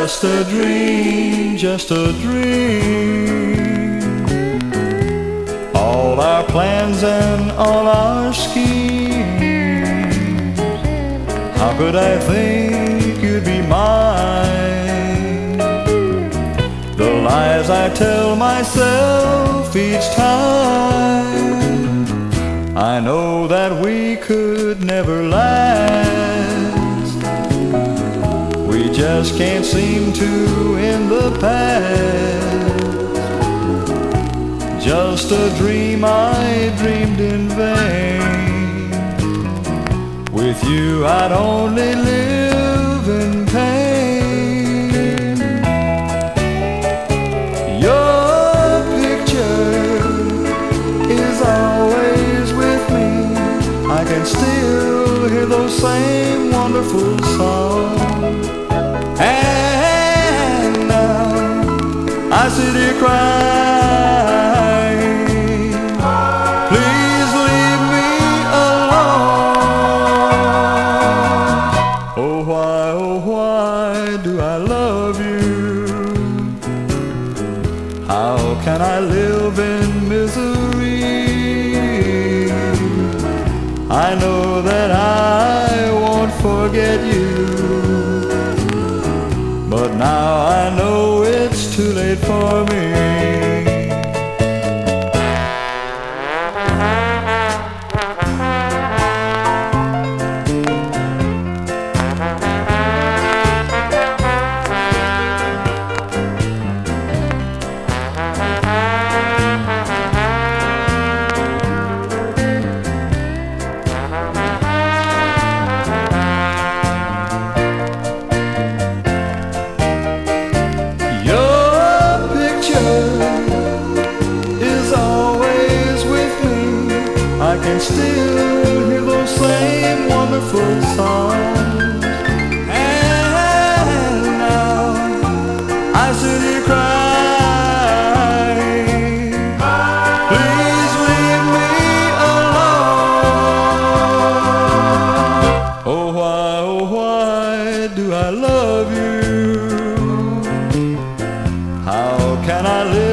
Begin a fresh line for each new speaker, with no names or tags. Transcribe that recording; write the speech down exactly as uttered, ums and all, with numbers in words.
just a dream, just a dream. All our plans and all our schemes, how could I think you'd be mine? The lies I tell myself each time, I know that we could never last. We just can't seem to end the past. Just a dream I dreamed in vain. With you I'd only live in pain. Your picture is always with me. I can still hear those same wonderful songs. And now I sit here crying. Please leave me alone. Oh why, oh why do I love you? How can I live in misery? I know that I won't forget you, but now I know it's too late for me. I can still hear those same wonderful songs. And now I sit here crying. Please leave me alone. Oh why, oh why do I love you? How can I live